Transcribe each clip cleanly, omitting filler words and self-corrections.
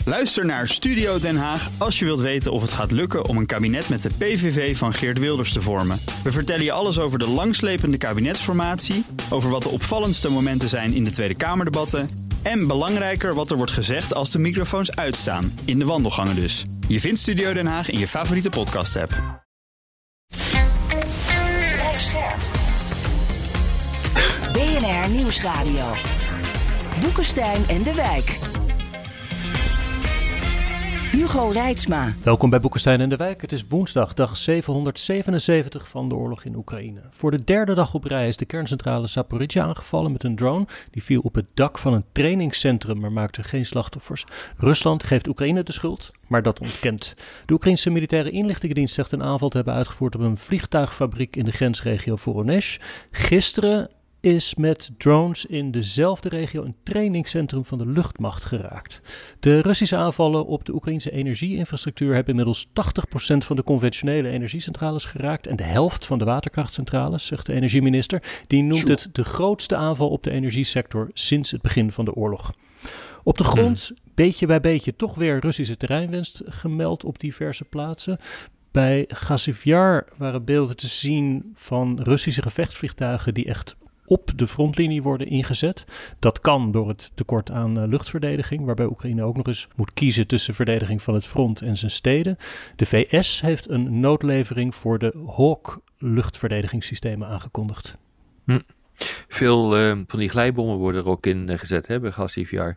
Luister naar Studio Den Haag als je wilt weten of het gaat lukken om een kabinet met de PVV van Geert Wilders te vormen. We vertellen je alles over de langslepende kabinetsformatie, over wat de opvallendste momenten zijn in de Tweede Kamerdebatten en belangrijker wat er wordt gezegd als de microfoons uitstaan, in de wandelgangen dus. Je vindt Studio Den Haag in je favoriete podcast-app. Blijf scherp. BNR Nieuwsradio. Boekenstein en de Wijk. Hugo Reitsma. Welkom bij Boekenstein en de Wijk. Het is woensdag, dag 777 van de oorlog in Oekraïne. Voor de derde dag op rij is de kerncentrale Zaporizhzhia aangevallen met een drone. Die viel op het dak van een trainingscentrum, maar maakte geen slachtoffers. Rusland geeft Oekraïne de schuld, maar dat ontkent. De Oekraïnse militaire inlichtingendienst zegt een aanval te hebben uitgevoerd op een vliegtuigfabriek in de grensregio Voronezh. Gisteren is met drones in dezelfde regio een trainingscentrum van de luchtmacht geraakt. De Russische aanvallen op de Oekraïnse energieinfrastructuur hebben inmiddels 80% van de conventionele energiecentrales geraakt en de helft van de waterkrachtcentrales, zegt de energieminister. Die noemt het de grootste aanval op de energiesector sinds het begin van de oorlog. Op de grond, beetje bij beetje, toch weer Russische terreinwinst gemeld op diverse plaatsen. Bij Gazif Yar waren beelden te zien van Russische gevechtsvliegtuigen die echt op de frontlinie worden ingezet. Dat kan door het tekort aan luchtverdediging, waarbij Oekraïne ook nog eens moet kiezen tussen verdediging van het front en zijn steden. De VS heeft een noodlevering voor de Hawk luchtverdedigingssystemen aangekondigd. Veel van die glijbommen worden er ook in gezet bij Gazif Yar.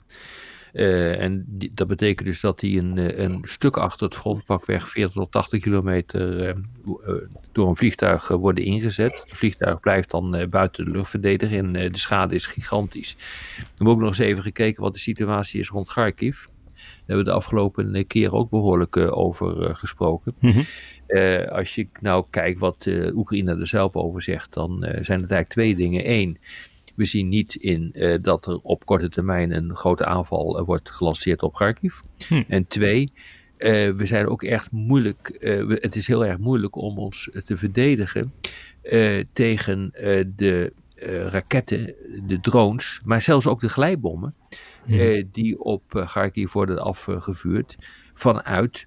Dat betekent dus dat die een stuk achter het front, pakweg 40 tot 80 kilometer door een vliegtuig worden ingezet. Het vliegtuig blijft dan buiten de luchtverdediger en de schade is gigantisch. We hebben ook nog eens even gekeken wat de situatie is rond Kharkiv. Daar hebben we de afgelopen keer ook behoorlijk over gesproken. Mm-hmm. Als je nou kijkt wat Oekraïne er zelf over zegt, dan zijn het eigenlijk twee dingen. Eén, we zien niet in dat er op korte termijn een grote aanval wordt gelanceerd op Kharkiv. En twee, we zijn ook echt moeilijk. Het is heel erg moeilijk om ons te verdedigen tegen de raketten, de drones, maar zelfs ook de glijbommen die op Kharkiv worden afgevuurd vanuit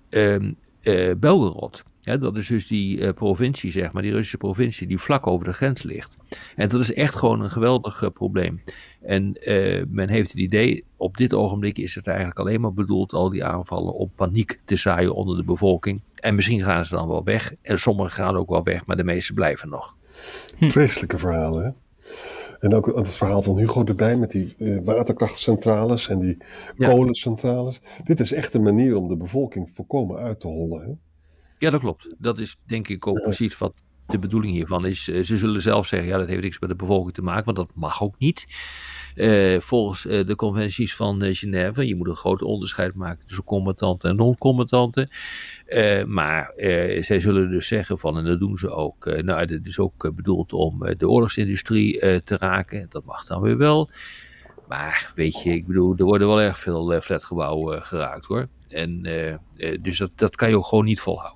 Belgorod. Ja, dat is dus die provincie, zeg maar, die Russische provincie die vlak over de grens ligt. En dat is echt gewoon een geweldig probleem. En men heeft het idee, op dit ogenblik is het eigenlijk alleen maar bedoeld, al die aanvallen, om paniek te zaaien onder de bevolking. En misschien gaan ze dan wel weg. En sommigen gaan ook wel weg, maar de meeste blijven nog. Vreselijke verhalen, hè? En ook het verhaal van Hugo erbij met die waterkrachtcentrales en die kolencentrales. Dit is echt een manier om de bevolking volkomen uit te hollen, hè? Ja, dat klopt. Dat is denk ik ook precies wat de bedoeling hiervan is. Ze zullen zelf zeggen, ja, dat heeft niks met de bevolking te maken, want dat mag ook niet. Volgens de conventies van Genève, je moet een groot onderscheid maken tussen combattanten en non-combattanten. Maar zij zullen dus zeggen van, en dat doen ze ook, dit is ook bedoeld om de oorlogsindustrie te raken. Dat mag dan weer wel. Maar weet je, ik bedoel, er worden wel erg veel flatgebouwen geraakt, hoor. En dus dat kan je ook gewoon niet volhouden.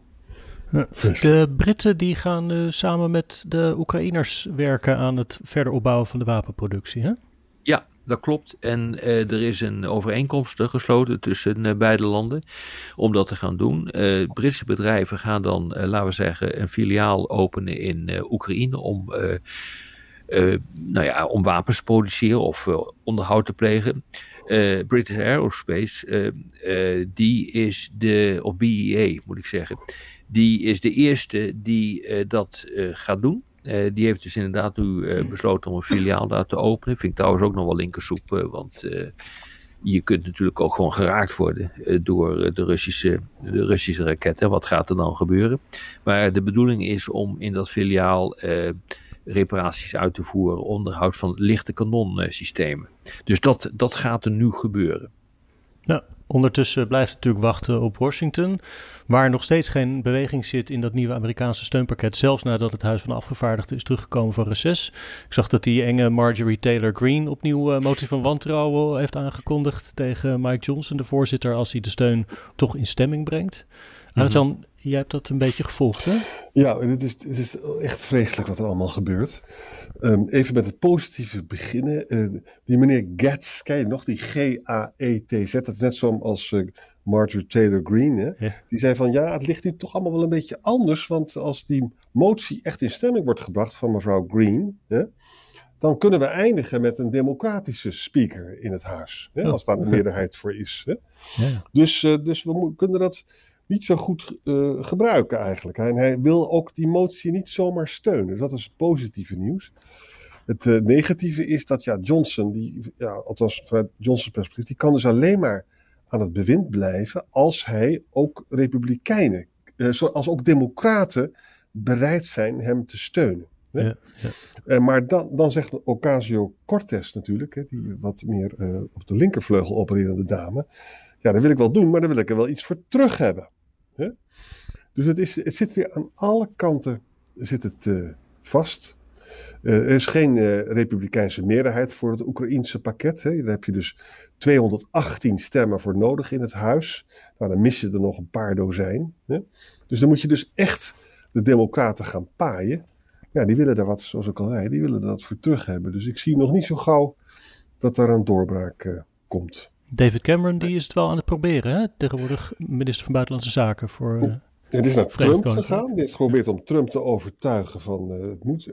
De Britten die gaan samen met de Oekraïners werken aan het verder opbouwen van de wapenproductie, hè? Ja, dat klopt. En er is een overeenkomst gesloten tussen beide landen om dat te gaan doen. Britse bedrijven gaan dan, laten we zeggen, een filiaal openen in Oekraïne om wapens te produceren of onderhoud te plegen. British Aerospace, die is of BAE moet ik zeggen, die is de eerste die dat gaat doen. Die heeft dus inderdaad nu besloten om een filiaal daar te openen. Vind ik trouwens ook nog wel linkersoep, want je kunt natuurlijk ook gewoon geraakt worden door de Russische raketten. Wat gaat er dan gebeuren? Maar de bedoeling is om in dat filiaal reparaties uit te voeren, onderhoud van lichte kanonsystemen. Dus dat gaat er nu gebeuren. Ja, ondertussen blijft het natuurlijk wachten op Washington, waar nog steeds geen beweging zit in dat nieuwe Amerikaanse steunpakket, zelfs nadat het Huis van Afgevaardigden is teruggekomen van reces. Ik zag dat die enge Marjorie Taylor Greene opnieuw motie van wantrouwen heeft aangekondigd tegen Mike Johnson, de voorzitter, als hij de steun toch in stemming brengt. Arjan, jij hebt dat een beetje gevolgd, hè? Ja, het is echt vreselijk wat er allemaal gebeurt. Even met het positieve beginnen. Die meneer Gaetz, ken je nog? Die Gaetz. Dat is net econoom als Marjorie Taylor Greene. Hè? Ja. Die zei van het ligt nu toch allemaal wel een beetje anders. Want als die motie echt in stemming wordt gebracht van mevrouw Greene, hè, dan kunnen we eindigen met een democratische speaker in het huis. Hè, als daar een meerderheid voor is. Hè. Ja. Dus we kunnen dat niet zo goed gebruiken eigenlijk. En hij wil ook die motie niet zomaar steunen. Dat is het positieve nieuws. Het negatieve is dat Johnson, althans vanuit Johnson's perspectief, die kan dus alleen maar aan het bewind blijven als hij ook republikeinen, zoals ook democraten, bereid zijn hem te steunen. Ja, ja. Maar dan zegt Ocasio-Cortez natuurlijk, hè, die wat meer op de linkervleugel opererende dame, dat wil ik wel doen, maar dan wil ik er wel iets voor terug hebben. Hè? Dus het zit weer aan alle kanten vast. Er is geen republikeinse meerderheid voor het Oekraïense pakket. Hè. Daar heb je dus 218 stemmen voor nodig in het huis. Nou, dan mis je er nog een paar dozijn. Hè. Dus dan moet je dus echt de democraten gaan paaien. Ja, die willen daar wat, zoals ik al zei, die willen er wat voor terug hebben. Dus ik zie nog niet zo gauw dat daar een doorbraak komt. David Cameron, die is het wel aan het proberen, hè? Tegenwoordig minister van Buitenlandse Zaken voor... Het is naar Trump gegaan. Die heeft geprobeerd om Trump te overtuigen van het moet.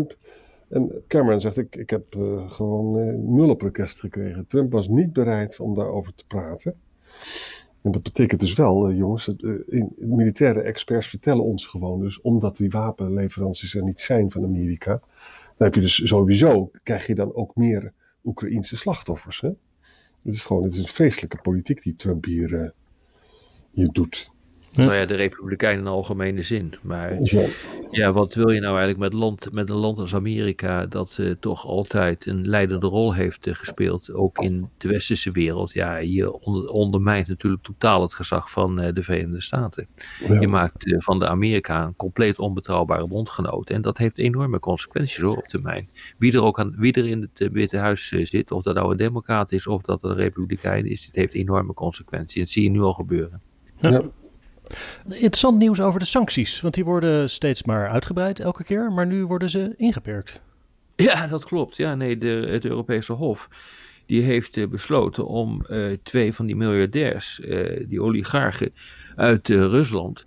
En Cameron zegt, ik heb gewoon 0 op request gekregen. Trump was niet bereid om daarover te praten. En dat betekent dus wel, jongens, militaire experts vertellen ons gewoon. Dus omdat die wapenleveranties er niet zijn van Amerika, dan heb je dus sowieso, krijg je dan ook meer Oekraïense slachtoffers. Hè? Het is een vreselijke politiek die Trump hier doet. Nou ja, de Republikeinen in de algemene zin. Maar wat wil je nou eigenlijk met een land als Amerika dat toch altijd een leidende rol heeft gespeeld, ook in de westerse wereld. Ja, je ondermijnt natuurlijk totaal het gezag van de Verenigde Staten. Ja. Je maakt van de Amerika een compleet onbetrouwbare bondgenoot. En dat heeft enorme consequenties op termijn. Wie er in het Witte Huis zit, of dat nou een democraat is of dat een republikein is, het heeft enorme consequenties. En dat zie je nu al gebeuren. Ja. Interessant nieuws over de sancties, want die worden steeds maar uitgebreid elke keer, maar nu worden ze ingeperkt. Ja, dat klopt. Ja, nee, het Europese Hof die heeft besloten om 2 van die miljardairs, die oligarchen uit Rusland,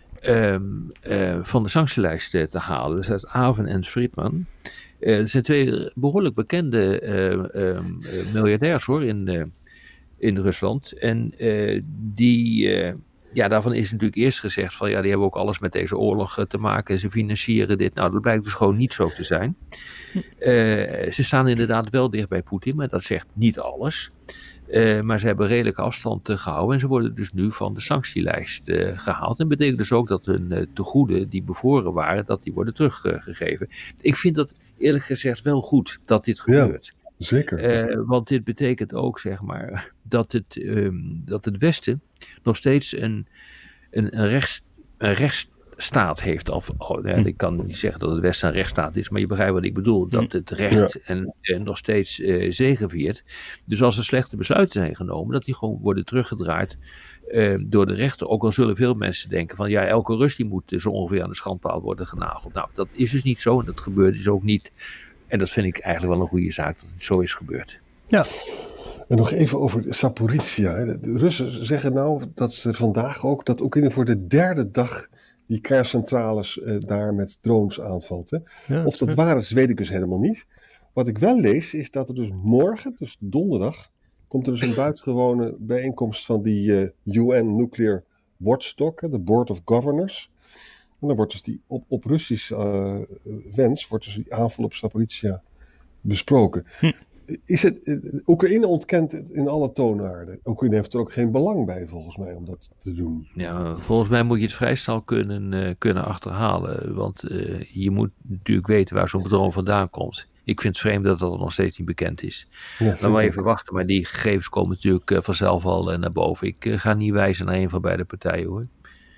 van de sanctielijst te halen. Dus dat is Aven en Friedman. Er zijn 2 behoorlijk bekende miljardairs hoor in Rusland. En daarvan is natuurlijk eerst gezegd van die hebben ook alles met deze oorlog te maken. Ze financieren dit. Nou, dat blijkt dus gewoon niet zo te zijn. Ze staan inderdaad wel dicht bij Poetin, maar dat zegt niet alles. Maar ze hebben redelijke afstand gehouden en ze worden dus nu van de sanctielijst gehaald. En dat betekent dus ook dat hun tegoeden die bevroren waren, dat die worden teruggegeven. Ik vind dat eerlijk gezegd wel goed dat dit gebeurt. Ja. Zeker. Want dit betekent ook, zeg maar, dat het Westen nog steeds een rechtsstaat heeft. Ik kan niet zeggen dat het Westen een rechtsstaat is, maar je begrijpt wat ik bedoel. Dat het recht nog steeds zegeviert. Dus als er slechte besluiten zijn genomen, dat die gewoon worden teruggedraaid door de rechter. Ook al zullen veel mensen denken van elke Rus die moet zo ongeveer aan de schandpaal worden genageld. Nou, dat is dus niet zo en dat gebeurt dus ook niet. En dat vind ik eigenlijk wel een goede zaak dat het zo is gebeurd. Ja. En nog even over Zaporizhzhia. De Russen zeggen nou dat ze vandaag ook Oekraïne voor de 3e dag die kerncentrales daar met drones aanvalt. Hè. Ja, of dat waar is, weet ik dus helemaal niet. Wat ik wel lees is dat er dus morgen, dus donderdag, komt er dus een buitengewone bijeenkomst van die UN Nuclear Watchdog, de Board of Governors. En dan wordt dus die op Russisch wens, wordt dus die aanval op Zaporizhzhia besproken. Oekraïne ontkent het in alle toonaarden. Oekraïne heeft er ook geen belang bij, volgens mij, om dat te doen. Ja, volgens mij moet je het vrij snel kunnen achterhalen. Want je moet natuurlijk weten waar zo'n drone vandaan komt. Ik vind het vreemd dat dat nog steeds niet bekend is. Ja, dan maar even wachten, maar die gegevens komen natuurlijk vanzelf al naar boven. Ik ga niet wijzen naar een van beide partijen, hoor.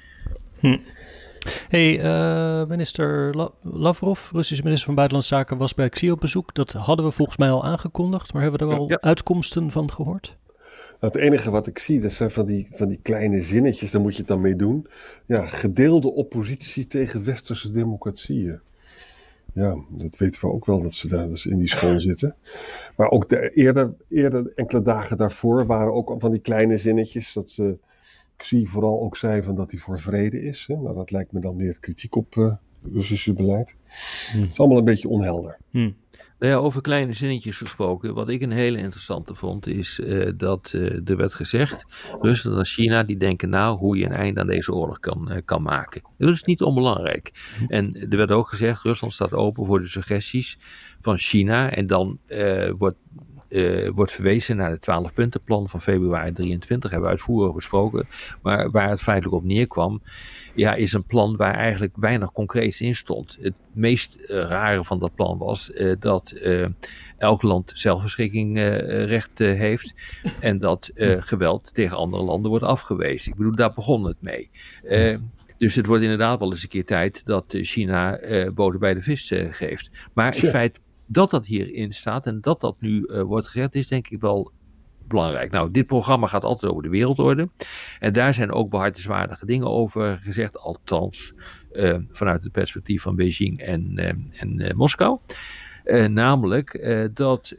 Hey, minister Lavrov, Russische minister van Buitenlandse Zaken, was bij Xi op bezoek. Dat hadden we volgens mij al aangekondigd, maar hebben we er al uitkomsten van gehoord? Het enige wat ik zie, dat zijn van die kleine zinnetjes, daar moet je het dan mee doen. Ja, gedeelde oppositie tegen westerse democratieën. Ja, dat weten we ook wel, dat ze daar dus in die school zitten. Maar ook eerder, enkele dagen daarvoor, waren ook van die kleine zinnetjes. Dat Xi vooral ook zei van dat hij voor vrede is. Hè? Nou, dat lijkt me dan meer kritiek op het Russische beleid. Het is allemaal een beetje onhelder. Nou ja, over kleine zinnetjes gesproken. Wat ik een hele interessante vond is dat er werd gezegd, Rusland en China die denken nou hoe je een einde aan deze oorlog kan maken. Dat is niet onbelangrijk. En er werd ook gezegd, Rusland staat open voor de suggesties van China. En dan wordt verwezen naar het 12-puntenplan van februari 23, hebben we uitvoerig besproken. Maar waar het feitelijk op neerkwam, is een plan waar eigenlijk weinig concreets in stond. Het meest rare van dat plan was dat elk land zelfbeschikkingsrecht heeft en dat geweld tegen andere landen wordt afgewezen. Ik bedoel, daar begon het mee. Dus het wordt inderdaad wel eens een keer tijd dat China boter bij de vis geeft. Maar het feit dat hierin staat en dat nu wordt gezegd, is denk ik wel belangrijk. Nou, dit programma gaat altijd over de wereldorde. En daar zijn ook behartenswaardige dingen over gezegd, althans vanuit het perspectief van Beijing en Moskou. Namelijk dat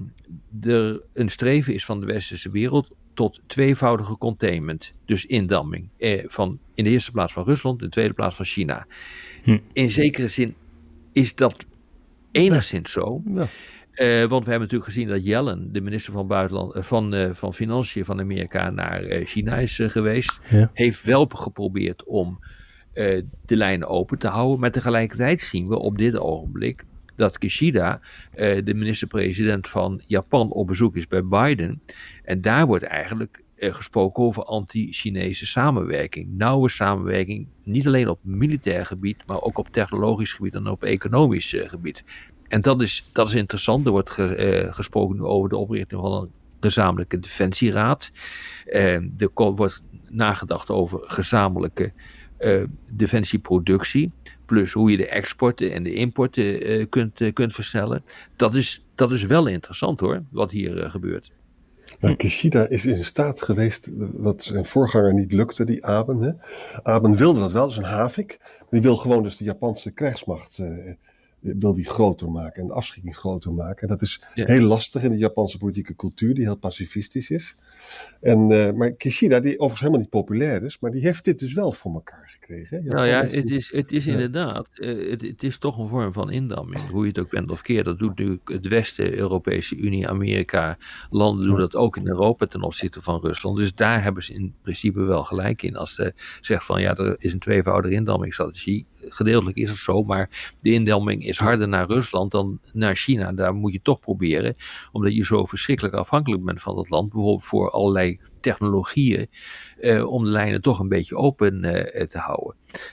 er een streven is van de westerse wereld tot tweevoudige containment. Dus indamming. In de eerste plaats van Rusland, in de tweede plaats van China. In zekere zin is dat enigszins zo. Ja. Want we hebben natuurlijk gezien dat Yellen, de minister van van Financiën van Amerika, naar China is geweest. Ja. Heeft wel geprobeerd om de lijnen open te houden. Maar tegelijkertijd zien we op dit ogenblik dat Kishida, de minister-president van Japan, op bezoek is bij Biden. En daar wordt eigenlijk gesproken over anti-Chinese samenwerking. Nauwe samenwerking, niet alleen op militair gebied, maar ook op technologisch gebied en op economisch gebied. En dat is interessant. Er wordt gesproken nu over de oprichting van een gezamenlijke defensieraad. Er wordt nagedacht over gezamenlijke defensieproductie. Plus hoe je de exporten en de importen kunt versnellen. Dat is wel interessant hoor, wat hier gebeurt. Nou, Kishida is in staat geweest, wat zijn voorganger niet lukte, die Aben. Hè? Aben wilde dat wel, dat is een havik. Die wil gewoon dus de Japanse krijgsmacht wil die groter maken en de afschrikking groter maken. En dat is heel lastig in de Japanse politieke cultuur, die heel pacifistisch is. Maar Kishida, die overigens helemaal niet populair is, maar die heeft dit dus wel voor elkaar gekregen. Hè? Nou ja, het is inderdaad, het is toch een vorm van indamming. Hoe je het ook bent of keert, dat doet nu het Westen, Europese Unie, Amerika, landen doen dat ook in Europa ten opzichte van Rusland. Dus daar hebben ze in principe wel gelijk in. Als ze zegt van er is een tweevoudige indammingsstrategie. Gedeeltelijk is het zo, maar de indamming is harder naar Rusland dan naar China. Daar moet je toch proberen, omdat je zo verschrikkelijk afhankelijk bent van dat land, bijvoorbeeld voor allerlei technologieën, om de lijnen toch een beetje open te houden.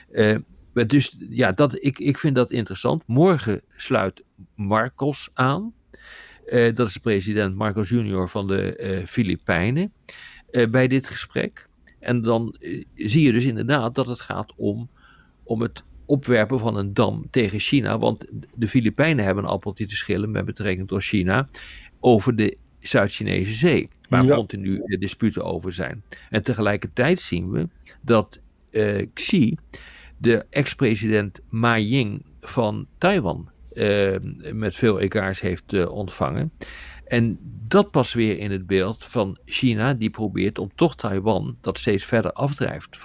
Dus ja, ik vind dat interessant. Morgen sluit Marcos aan. Dat is de president Marcos Junior van de Filipijnen bij dit gesprek. En dan zie je dus inderdaad dat het gaat om het opwerpen van een dam tegen China, want de Filipijnen hebben al politieke schillen met betrekking tot China over de Zuid-Chinese Zee, waar continu disputen over zijn. En tegelijkertijd zien we dat Xi, de ex-president Ma Ying van Taiwan, met veel egaars heeft ontvangen. En dat past weer in het beeld van China, die probeert om toch Taiwan, dat steeds verder afdrijft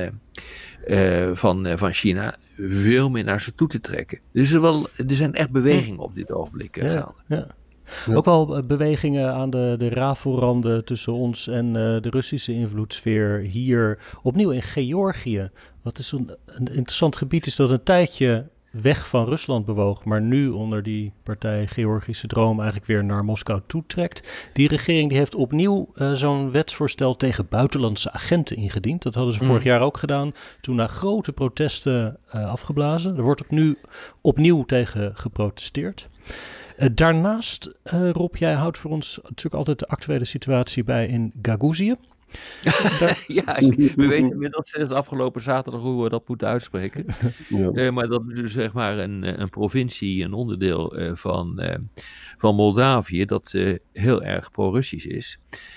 van China, veel meer naar ze toe te trekken. Dus er zijn echt bewegingen op dit ogenblik gaande. Ja. Ook wel bewegingen aan de rafelranden tussen ons en de Russische invloedssfeer hier. Opnieuw in Georgië. Wat is een interessant gebied is dat een tijdje weg van Rusland bewoog, maar nu onder die partij Georgische Droom eigenlijk weer naar Moskou toetrekt. Die regering die heeft opnieuw zo'n wetsvoorstel tegen buitenlandse agenten ingediend. Dat hadden ze vorig jaar ook gedaan, toen na grote protesten afgeblazen. Er wordt nu opnieuw tegen geprotesteerd. Daarnaast, Rob, jij houdt voor ons natuurlijk altijd de actuele situatie bij in Gagouzië. We weten inmiddels sinds afgelopen zaterdag hoe we dat moeten uitspreken. Maar dat is dus zeg maar een provincie, een onderdeel van Moldavië, dat heel erg pro-Russisch is.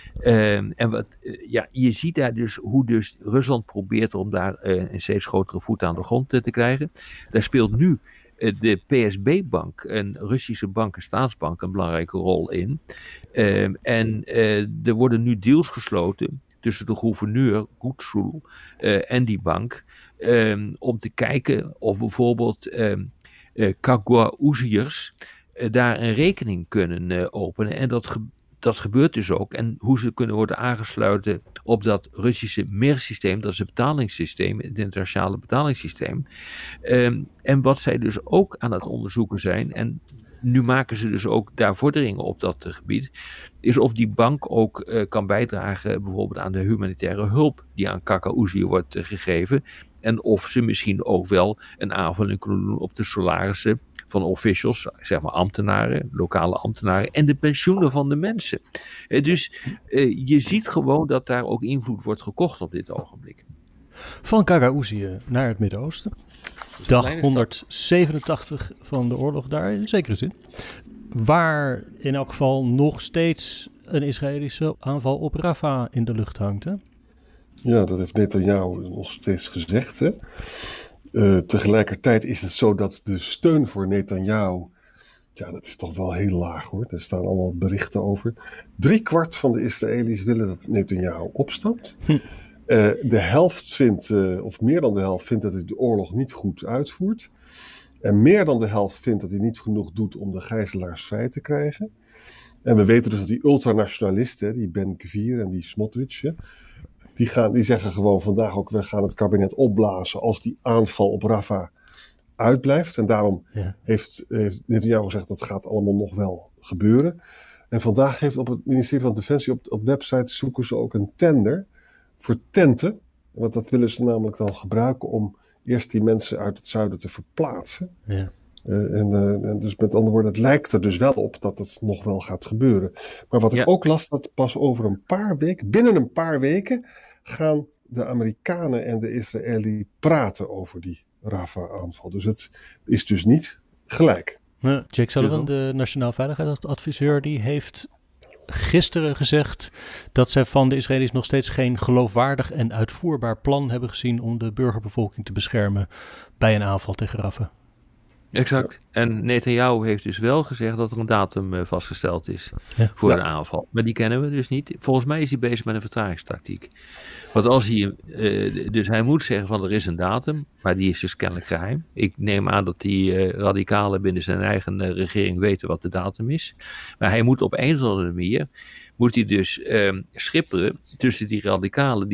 Je ziet daar dus hoe dus Rusland probeert om daar een steeds grotere voet aan de grond te krijgen. Daar speelt nu de PSB-bank, een Russische bank, een staatsbank, een belangrijke rol in. Er worden nu deals gesloten tussen de gouverneur Gutschul en die bank, om te kijken of bijvoorbeeld Gagaouziërs daar een rekening kunnen openen. En dat gebeurt dus ook. En hoe ze kunnen worden aangesloten op dat Russische MER-systeem, dat is het betalingssysteem, het internationale betalingssysteem. En wat zij dus ook aan het onderzoeken zijn, en nu maken ze dus ook daar vorderingen op dat gebied, is of die bank ook kan bijdragen bijvoorbeeld aan de humanitaire hulp die aan Gagaouzië wordt gegeven. En of ze misschien ook wel een aanvulling kunnen doen op de salarissen van officials, zeg maar ambtenaren, lokale ambtenaren en de pensioenen van de mensen. Dus je ziet gewoon dat daar ook invloed wordt gekocht op dit ogenblik. Van Gagaouzië naar het Midden-Oosten. Dag 187 van de oorlog daar, in zekere zin. Waar in elk geval nog steeds een Israëlische aanval op Rafah in de lucht hangt. Hè? Ja, dat heeft Netanyahu nog steeds gezegd. Hè? Tegelijkertijd is het zo dat de steun voor Netanyahu, ja, dat is toch wel heel laag hoor. Er staan allemaal berichten over. 3/4 van de Israëli's willen dat Netanyahu opstapt. De helft vindt, of meer dan de helft, vindt dat hij de oorlog niet goed uitvoert. En meer dan de helft vindt dat hij niet genoeg doet om de gijzelaars vrij te krijgen. En we weten dus dat die ultranationalisten, die Ben Gvir en die Smotrich, die zeggen gewoon vandaag ook, we gaan het kabinet opblazen als die aanval op Rafah uitblijft. En daarom heeft Netanyahu gezegd dat gaat allemaal nog wel gebeuren. En vandaag heeft op het ministerie van Defensie op websites zoeken ze ook een tender voor tenten. Want dat willen ze namelijk dan gebruiken om eerst die mensen uit het zuiden te verplaatsen. Ja. En dus met andere woorden, het lijkt er dus wel op dat het nog wel gaat gebeuren. Maar wat ik ook las, dat pas over een paar weken, binnen een paar weken, gaan de Amerikanen en de Israëli praten over die Rafah-aanval. Dus het is dus niet gelijk. Jake Sullivan, de Nationaal Veiligheidsadviseur, die heeft gisteren gezegd dat zij van de Israëli's nog steeds geen geloofwaardig en uitvoerbaar plan hebben gezien om de burgerbevolking te beschermen bij een aanval tegen Rafah. Exact. En Netanyahu heeft dus wel gezegd dat er een datum vastgesteld is voor een aanval. Maar die kennen we dus niet. Volgens mij is hij bezig met een vertragingstactiek. Want als hij, dus hij moet zeggen van er is een datum, maar die is dus kennelijk geheim. Ik neem aan dat die radicalen binnen zijn eigen regering weten wat de datum is. Maar hij moet op een of andere manier, moet hij dus schipperen tussen die radicalen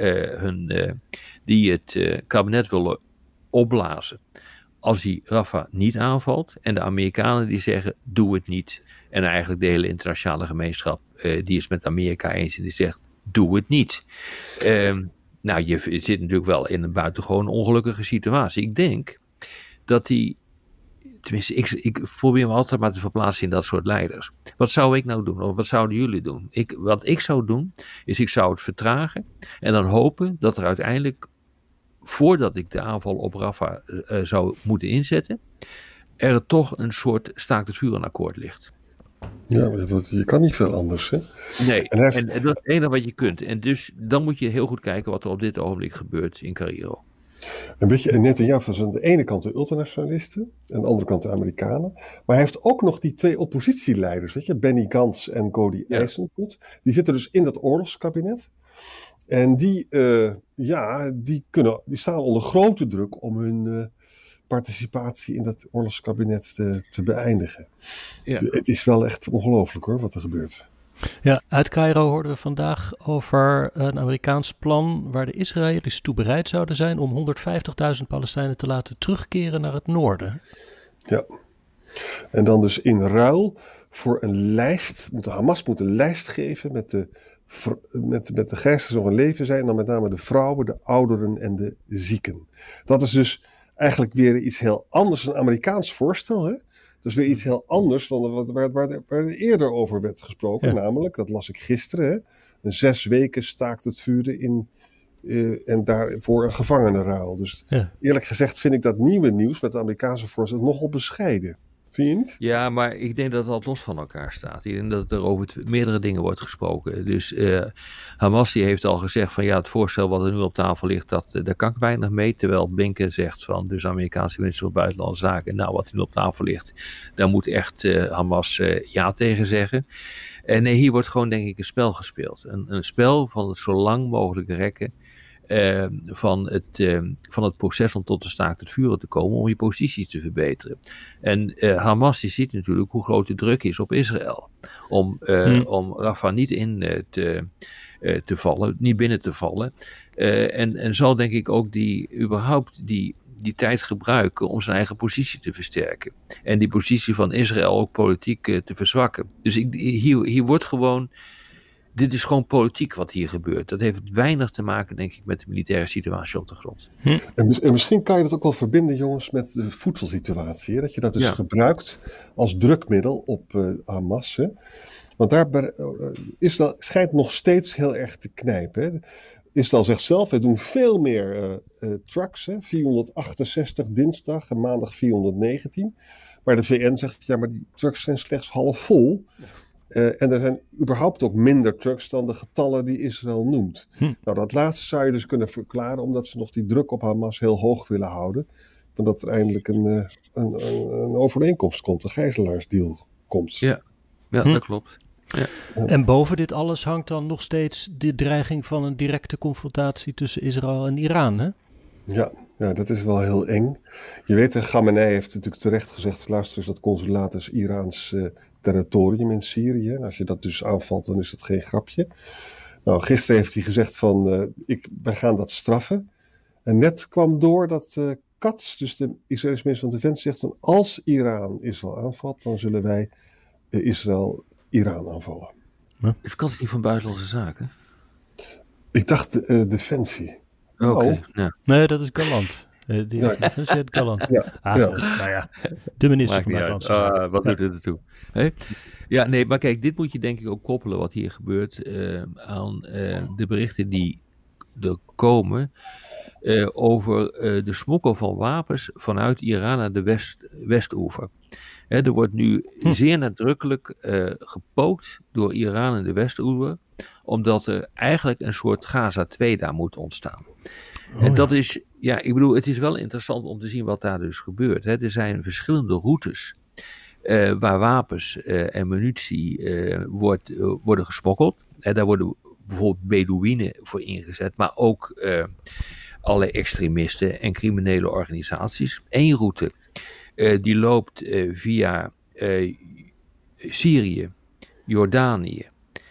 die het kabinet willen opblazen als hij Rafah niet aanvalt, en de Amerikanen die zeggen, doe het niet. En eigenlijk de hele internationale gemeenschap, die is met Amerika eens en die zegt, doe het niet. Nou, je zit natuurlijk wel in een buitengewoon ongelukkige situatie. Ik denk dat tenminste, ik probeer me altijd maar te verplaatsen in dat soort leiders. Wat zou ik nou doen? Of wat zouden jullie doen? Wat ik zou doen, is ik zou het vertragen en dan hopen dat er uiteindelijk, voordat ik de aanval op Rafah zou moeten inzetten, er toch een soort staakt het vuren akkoord ligt. Ja, je kan niet veel anders, hè? Nee, en dat is het enige wat je kunt. En dus dan moet je heel goed kijken wat er op dit ogenblik gebeurt in Cairo. En weet je, Netanyahu is aan de ene kant de ultranationalisten en aan de andere kant de Amerikanen. Maar hij heeft ook nog die twee oppositieleiders, weet je, Benny Gantz en Godi Eisenkot. Die zitten dus in dat oorlogskabinet. En die staan onder grote druk om hun participatie in dat oorlogskabinet te beëindigen. Ja. Het is wel echt ongelooflijk hoor, wat er gebeurt. Ja, uit Cairo hoorden we vandaag over een Amerikaans plan waar de Israëli's toe bereid zouden zijn om 150.000 Palestijnen te laten terugkeren naar het noorden. Ja, en dan dus in ruil voor een lijst, Hamas moet een lijst geven met de gijzelaars die nog in leven zijn, en dan met name de vrouwen, de ouderen en de zieken. Dat is dus eigenlijk weer iets heel anders, een Amerikaans voorstel, hè? Dat is weer iets heel anders dan waar er eerder over werd gesproken, namelijk, dat las ik gisteren, hè? Een 6 weken staakt het vuren en daarvoor een gevangenenruil. Dus eerlijk gezegd vind ik dat nieuwe nieuws met het Amerikaanse voorstel nogal bescheiden. Vind je niet? Ja, maar ik denk dat dat los van elkaar staat. Ik denk dat er over meerdere dingen wordt gesproken. Dus Hamas die heeft al gezegd van het voorstel wat er nu op tafel ligt, daar kan ik weinig mee. Terwijl Blinken zegt van, dus Amerikaanse minister van Buitenlandse Zaken, wat er nu op tafel ligt, daar moet echt Hamas ja tegen zeggen. En nee, hier wordt gewoon denk ik een spel gespeeld. Een spel van het zo lang mogelijk rekken van het proces om tot de staakt het vuren te komen, om je positie te verbeteren. En Hamas die ziet natuurlijk hoe groot de druk is op Israël om Rafah niet te vallen, niet binnen te vallen. En zal denk ik ook die tijd gebruiken om zijn eigen positie te versterken. En die positie van Israël ook politiek te verzwakken. Dus hier wordt gewoon, dit is gewoon politiek wat hier gebeurt. Dat heeft weinig te maken, denk ik, met de militaire situatie op de grond. En misschien kan je dat ook wel verbinden, jongens, met de voedselsituatie. Hè? Dat je dat dus gebruikt als drukmiddel op Hamas. Hè? Want Israël schijnt nog steeds heel erg te knijpen. Hè? Israël zegt zelf, we doen veel meer trucks. Hè? 468 dinsdag en maandag 419. Maar de VN zegt, maar die trucks zijn slechts half vol. En er zijn überhaupt ook minder trucks dan de getallen die Israël noemt. Nou, dat laatste zou je dus kunnen verklaren omdat ze nog die druk op Hamas heel hoog willen houden. Dat er eindelijk een overeenkomst komt, een gijzelaarsdeal komt. Ja, dat klopt. Ja. En boven dit alles hangt dan nog steeds de dreiging van een directe confrontatie tussen Israël en Iran, hè? Ja, dat is wel heel eng. Je weet, Khamenei heeft natuurlijk terecht gezegd, luister eens, dat consulaat is Iraans territorium in Syrië. En als je dat dus aanvalt, dan is dat geen grapje. Nou, gisteren heeft hij gezegd van, wij gaan dat straffen. En net kwam door dat Katz, dus de Israëlische minister van Defensie, zegt van, als Iran Israël aanvalt, dan zullen wij Iran aanvallen. Is Katz niet van Buitenlandse Zaken? Ik dacht Defensie. Oké. Nee, dat is Galland. Defensie het Galland. De minister van Buitenlandse Zaken. Wat doet het ertoe? Hey? Ja, nee, maar kijk, dit moet je denk ik ook koppelen wat hier gebeurt aan de berichten die er komen over de smokkel van wapens vanuit Iran naar de Westoever. Er wordt nu zeer nadrukkelijk gepookt door Iran en de Westoever, omdat er eigenlijk een soort Gaza 2 daar moet ontstaan. En dat is, ik bedoel, het is wel interessant om te zien wat daar dus gebeurt. Hè. Er zijn verschillende routes waar wapens en munitie worden gesmokkeld. Daar worden bijvoorbeeld Bedouinen voor ingezet, maar ook allerlei extremisten en criminele organisaties. Eén route die loopt via Syrië, Jordanië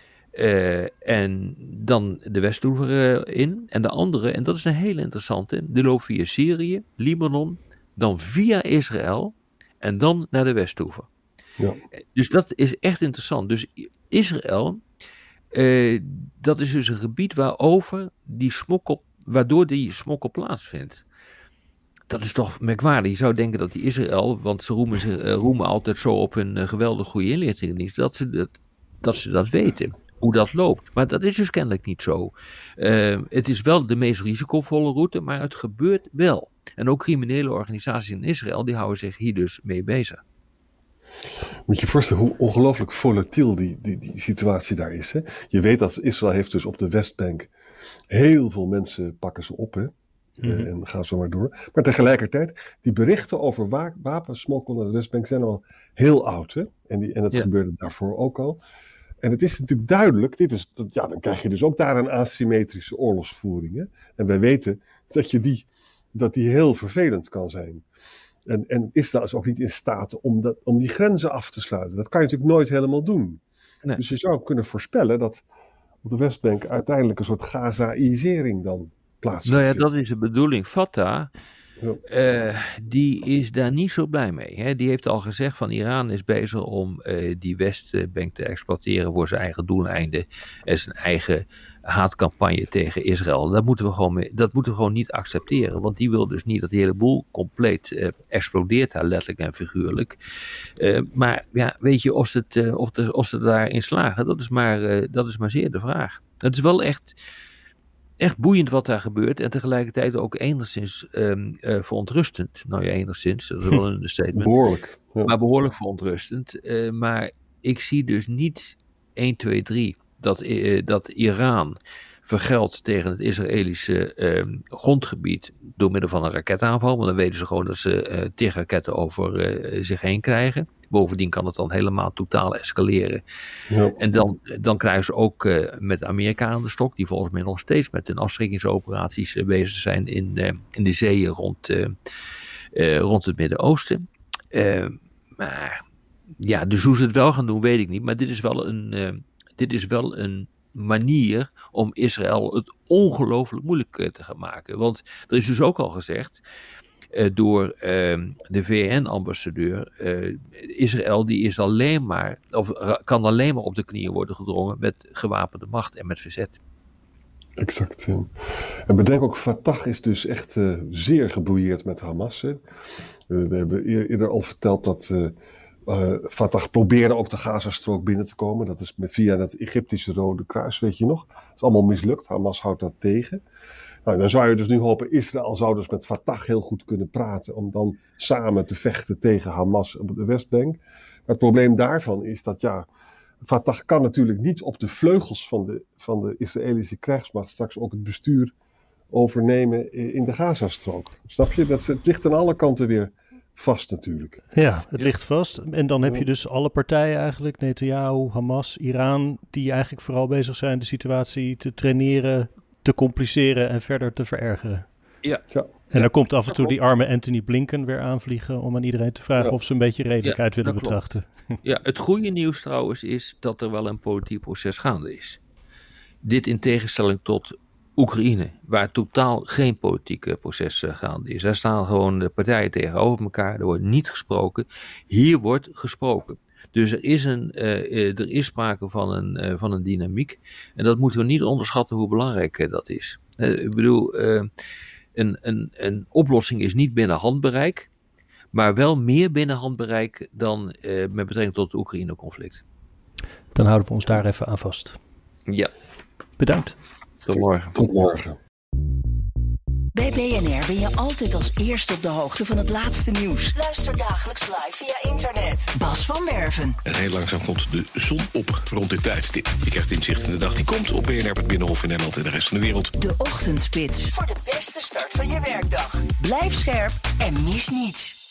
en dan de Westoever in. En de andere, en dat is een hele interessante, die loopt via Syrië, Libanon, dan via Israël en dan naar de Westoever. Ja. Dus dat is echt interessant. Dus Israël, dat is dus een gebied waardoor die smokkel plaatsvindt. Dat is toch merkwaardig. Je zou denken dat die Israël, want ze roemen altijd zo op hun geweldig goede inlichtingendienst, dat ze dat weten, hoe dat loopt. Maar dat is dus kennelijk niet zo. Het is wel de meest risicovolle route, maar het gebeurt wel. En ook criminele organisaties in Israël, die houden zich hier dus mee bezig. Moet je je voorstellen hoe ongelooflijk volatiel die situatie daar is. Hè? Je weet dat Israël heeft dus op de Westbank heel veel mensen pakken ze op, hè? En gaan zo maar door. Maar tegelijkertijd, die berichten over wapensmokkel naar de Westbank zijn al heel oud. Hè? En dat gebeurde daarvoor ook al. En het is natuurlijk duidelijk, dan krijg je dus ook daar een asymmetrische oorlogsvoering. Hè? En wij weten dat die heel vervelend kan zijn. En Israël is ook niet in staat om die grenzen af te sluiten. Dat kan je natuurlijk nooit helemaal doen. Nee. Dus je zou kunnen voorspellen dat op de Westbank uiteindelijk een soort Gazaïsering dan plaatsvindt. Nou ja, dat is de bedoeling. Fatah, die is daar niet zo blij mee. Hè? Die heeft al gezegd van Iran is bezig om die Westbank te exploiteren voor zijn eigen doeleinden en zijn eigen haatcampagne tegen Israël. Dat moeten we gewoon niet accepteren. Want die wil dus niet dat de hele boel compleet explodeert daar, letterlijk en figuurlijk. Maar ja, weet je, of ze daarin slagen, dat is maar zeer de vraag. Het is wel echt, echt boeiend wat daar gebeurt en tegelijkertijd ook enigszins verontrustend. Nou ja, enigszins, dat is wel een statement. Behoorlijk. Ja. Maar behoorlijk verontrustend. Maar ik zie dus niet 1, 2, 3 dat Iran vergeldt tegen het Israëlische grondgebied door middel van een raketaanval. Want dan weten ze gewoon dat ze 10 raketten over zich heen krijgen. Bovendien kan het dan helemaal totaal escaleren. Ja. En dan krijgen ze ook met Amerika aan de stok, die volgens mij nog steeds met hun afschrikkingsoperaties bezig zijn in de zeeën rond het Midden-Oosten. Maar ja, dus hoe ze het wel gaan doen, weet ik niet. Maar dit is wel een manier om Israël het ongelooflijk moeilijk te gaan maken. Want er is dus ook al gezegd door de VN-ambassadeur, Israël die is kan alleen maar op de knieën worden gedrongen met gewapende macht en met verzet. Exact, ja. En bedenk ook, Fatah is dus echt zeer gebrouilleerd met Hamas. Hè. We hebben eerder al verteld dat Fatah probeerde ook de Gazastrook binnen te komen. Dat is via het Egyptische Rode Kruis, weet je nog. Dat is allemaal mislukt. Hamas houdt dat tegen. Nou, dan zou je dus nu hopen, Israël zou dus met Fatah heel goed kunnen praten om dan samen te vechten tegen Hamas op de Westbank. Maar het probleem daarvan is dat Fatah kan natuurlijk niet op de vleugels van de Israëlische krijgsmacht straks ook het bestuur overnemen in de Gazastrook. Snap je? Het ligt aan alle kanten weer vast natuurlijk. Ja, het ligt vast. En dan heb je dus alle partijen eigenlijk, Netanyahu, Hamas, Iran, die eigenlijk vooral bezig zijn de situatie te traineren, te compliceren en verder te verergeren. Ja. En dan komt af en toe die arme Anthony Blinken weer aanvliegen om aan iedereen te vragen of ze een beetje redelijkheid willen betrachten. Ja, het goede nieuws trouwens is dat er wel een politiek proces gaande is. Dit in tegenstelling tot Oekraïne, waar totaal geen politiek proces gaande is. Daar staan gewoon de partijen tegenover elkaar, er wordt niet gesproken. Hier wordt gesproken. Dus er is sprake van een dynamiek. En dat moeten we niet onderschatten hoe belangrijk dat is. Ik bedoel, een oplossing is niet binnen handbereik, maar wel meer binnen handbereik dan met betrekking tot het Oekraïne-conflict. Dan houden we ons daar even aan vast. Ja. Bedankt. Tot morgen. Tot morgen. Bij BNR ben je altijd als eerste op de hoogte van het laatste nieuws. Luister dagelijks live via internet. Bas van Werven. En heel langzaam komt de zon op rond dit tijdstip. Je krijgt inzicht in de dag die komt op BNR, het Binnenhof in Nederland en de rest van de wereld. De Ochtendspits. Voor de beste start van je werkdag. Blijf scherp en mis niets.